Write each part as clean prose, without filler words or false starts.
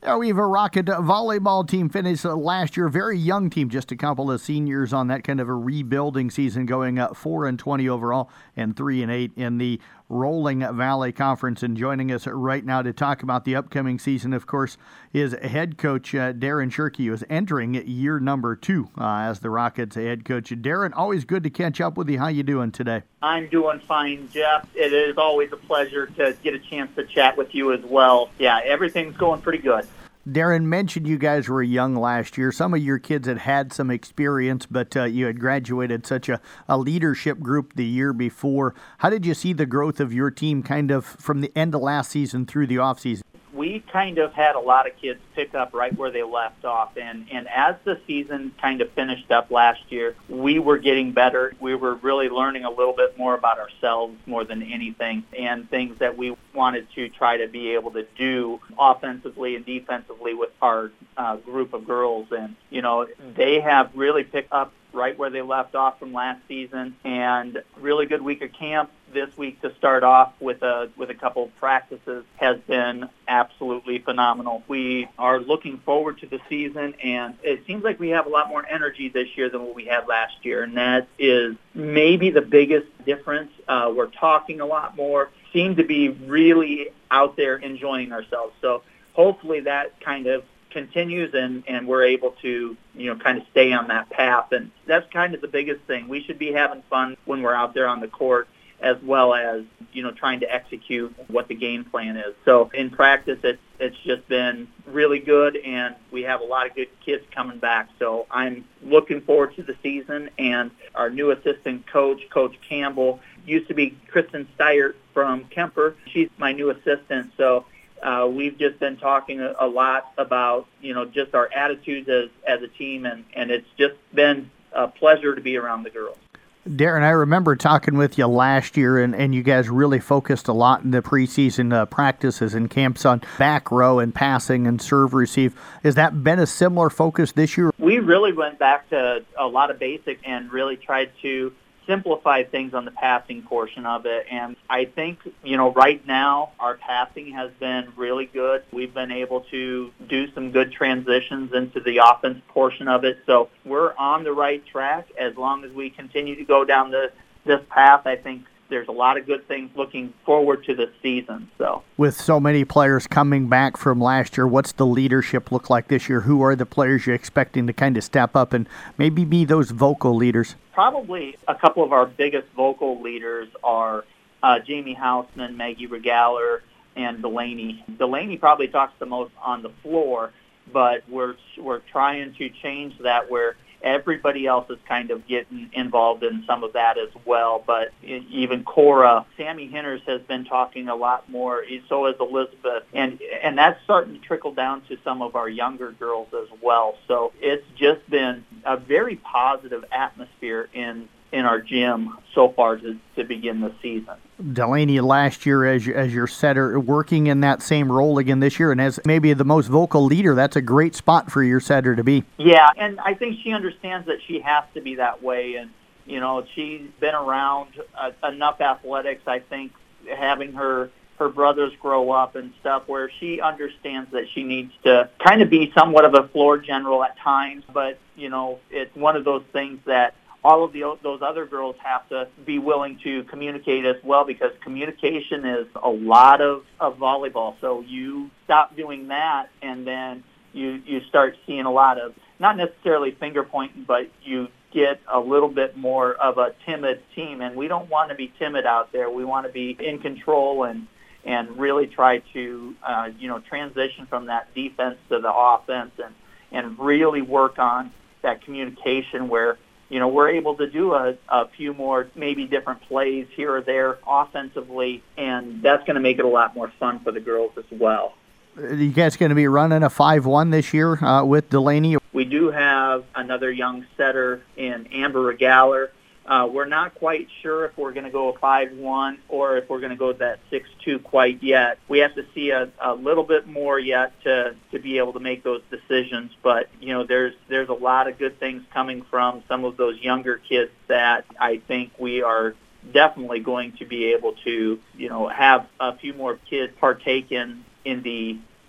We have a Rocket volleyball team finished last year, very young team, just a couple of seniors on that kind of a rebuilding season, going 4-20 overall and 3-8 in the Rolling Valley Conference. And joining us right now to talk about the upcoming season, of course, is head coach Darren Shirkey, who is entering year number 2 as the Rockets head coach. Darren, always good to catch up with you. How you doing today? I'm doing fine, Jeff. It is always a pleasure to get a chance to chat with you as well. Yeah, everything's going pretty good. Darren mentioned you guys were young last year. Some of your kids had some experience, but you had graduated such a leadership group the year before. How did you see the growth of your team kind of from the end of last season through the offseason? We kind of had a lot of kids pick up right where they left off. And as the season kind of finished up last year, we were getting better. We were really learning a little bit more about ourselves more than anything, and things that we wanted to try to be able to do offensively and defensively with our group of girls. And, you know, they have really picked up right where they left off from last season, and really good week of camp this week to start off with a couple of practices has been absolutely phenomenal. We are looking forward to the season, and it seems like we have a lot more energy this year than what we had last year, and that is maybe the biggest difference. We're talking a lot more, seem to be really out there enjoying ourselves. So hopefully that kind of continues and we're able to, you know, kind of stay on that path. And that's kind of the biggest thing. We should be having fun when we're out there on the court, as well as, you know, trying to execute what the game plan is. So in practice, it's just been really good, and we have a lot of good kids coming back. So I'm looking forward to the season. And our new assistant coach, Coach Campbell, used to be Kristen Steyert from Kemper. She's my new assistant. So we've just been talking a lot about, you know, just our attitudes as a team, and it's just been a pleasure to be around the girls. Darren, I remember talking with you last year, and you guys really focused a lot in the preseason practices and camps on back row and passing and serve receive. Has that been a similar focus this year? We really went back to a lot of basics and really tried to simplify things on the passing portion of it. And I think, you know, right now our passing has been really good. We've been able to do some good transitions into the offense portion of it. So we're on the right track. As long as we continue to go down this path, I think there's a lot of good things looking forward to this season. So, with so many players coming back from last year, what's the leadership look like this year? Who are the players you're expecting to kind of step up and maybe be those vocal leaders? Probably a couple of our biggest vocal leaders are Jamie Hausman, Maggie Regaler, and Delaney. Delaney probably talks the most on the floor, but we're trying to change that where everybody else is kind of getting involved in some of that as well. But even Cora, Sammy Henners has been talking a lot more. So has Elizabeth. And that's starting to trickle down to some of our younger girls as well. So it's just been a very positive atmosphere in our gym so far to begin the season. Delaney, last year as your setter, working in that same role again this year, and as maybe the most vocal leader, that's a great spot for your setter to be. Yeah, and I think she understands that she has to be that way, and, you know, she's been around enough athletics, I think, having her brothers grow up and stuff, where she understands that she needs to kind of be somewhat of a floor general at times, but, you know, it's one of those things that all of those other girls have to be willing to communicate as well, because communication is a lot of volleyball. So you stop doing that, and then you start seeing a lot of, not necessarily finger pointing, but you get a little bit more of a timid team. And we don't want to be timid out there. We want to be in control and really try to, transition from that defense to the offense and really work on that communication where, you know, we're able to do a few more maybe different plays here or there offensively, and that's going to make it a lot more fun for the girls as well. Are you guys going to be running a 5-1 this year with Delaney? We do have another young setter in Amber Regaler. We're not quite sure if we're going to go a 5-1 or if we're going to go that 6-2 quite yet. We have to see a little bit more yet to be able to make those decisions. But, you know, there's a lot of good things coming from some of those younger kids that I think we are definitely going to be able to, you know, have a few more kids partake in the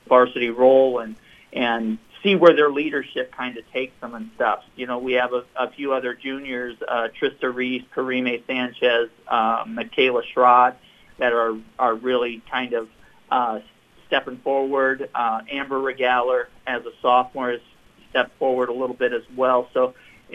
varsity role and see where their leadership kind of takes them and stuff. We have a few other juniors, Trista Reese, Karime Sanchez, Michaela Schrott, that are really kind of stepping forward. Amber Regaler, as a sophomore, has stepped forward a little bit as well. So,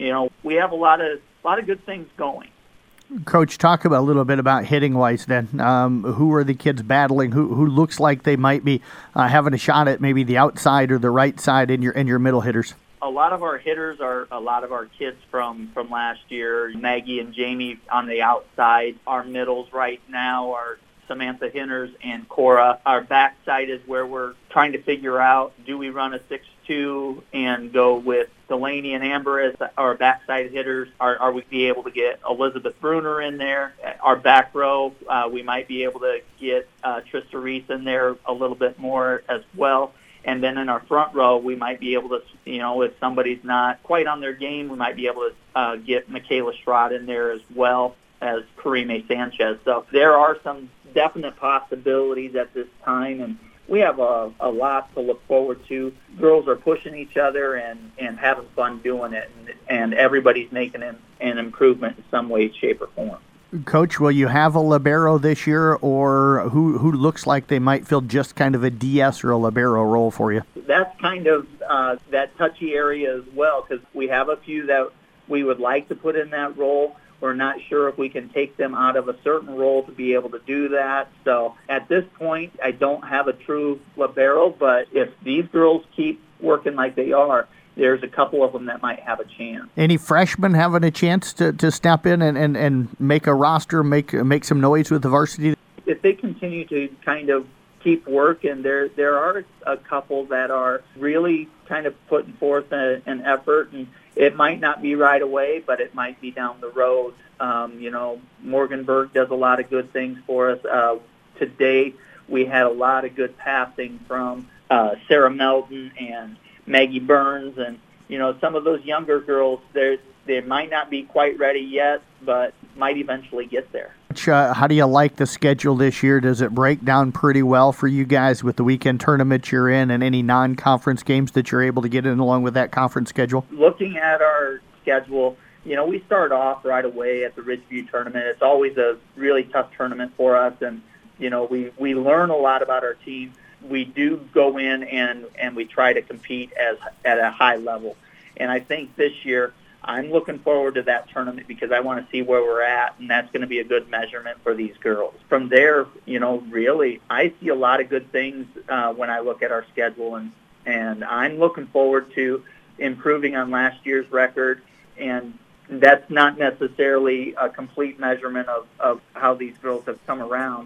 we have a lot of good things going. Coach, talk a little bit about hitting-wise then. Who are the kids battling? Who looks like they might be having a shot at maybe the outside or the right side in your middle hitters? A lot of our hitters are a lot of our kids from last year. Maggie and Jamie on the outside. Our middles right now are Samantha Hinners and Cora. Our backside is where we're trying to figure out, do we run a 6-2 and go with Delaney and Amber as our backside hitters? Are we be able to get Elizabeth Bruner in there? Our back row, we might be able to get Trista Reese in there a little bit more as well. And then in our front row, we might be able to, if somebody's not quite on their game, we might be able to get Michaela Schrott in there as well as Karime Sanchez. So there are some definite possibilities at this time, and we have a lot to look forward to. Girls are pushing each other and having fun doing it, and everybody's making an improvement in some way, shape, or form. Coach, will you have a libero this year, or who looks like they might fill just kind of a DS or a libero role for you? That's kind of that touchy area as well, because we have a few that we would like to put in that role. We're not sure if we can take them out of a certain role to be able to do that. So at this point, I don't have a true libero, but if these girls keep working like they are, there's a couple of them that might have a chance. Any freshmen having a chance to step in and make a roster, make some noise with the varsity? If they continue to kind of keep working, there are a couple that are really kind of putting forth an effort, and it might not be right away, but it might be down the road. Morganburg does a lot of good things for us. Today, we had a lot of good passing from Sarah Melton and Maggie Burns, and some of those younger girls, they might not be quite ready yet, but might eventually get there. How do you like the schedule this year? Does it break down pretty well for you guys with the weekend tournaments you're in and any non-conference games that you're able to get in along with that conference schedule? Looking at our schedule, we start off right away at the Ridgeview tournament. It's always a really tough tournament for us, and we learn a lot about our team. We do go in and we try to compete at a high level. And I think this year I'm looking forward to that tournament because I want to see where we're at, and that's going to be a good measurement for these girls. From there, really, I see a lot of good things when I look at our schedule, and I'm looking forward to improving on last year's record, and that's not necessarily a complete measurement of how these girls have come around,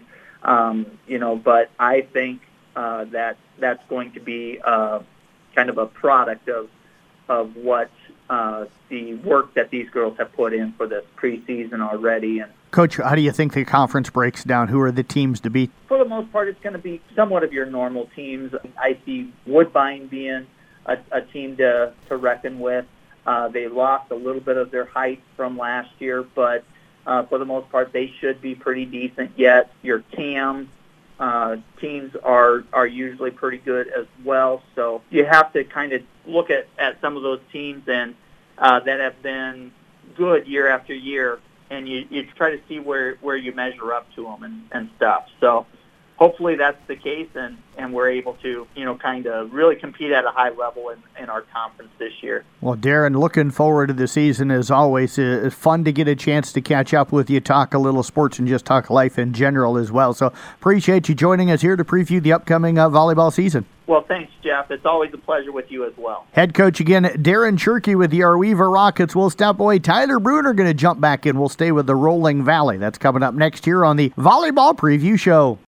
but I think that that's going to be kind of a product of what the work that these girls have put in for this preseason already. And Coach, how do you think the conference breaks down? Who are the teams to beat? For the most part, it's going to be somewhat of your normal teams. I see Woodbine being a team to reckon with. They lost a little bit of their height from last year, but for the most part, they should be pretty decent yet. Your CAM teams are usually pretty good as well. So you have to kind of look at some of those teams and that have been good year after year, and you try to see where you measure up to them and stuff. So hopefully that's the case, and we're able to, kind of really compete at a high level in our conference this year. Well, Darren, looking forward to the season as always. It's fun to get a chance to catch up with you, talk a little sports, and just talk life in general as well. So appreciate you joining us here to preview the upcoming volleyball season. Well, thanks, Jeff. It's always a pleasure with you as well. Head coach again, Darren Shirky with the Arweaver Rockets. We'll step away. Tyler Bruner going to jump back in. We'll stay with the Rolling Valley. That's coming up next here on the Volleyball Preview Show.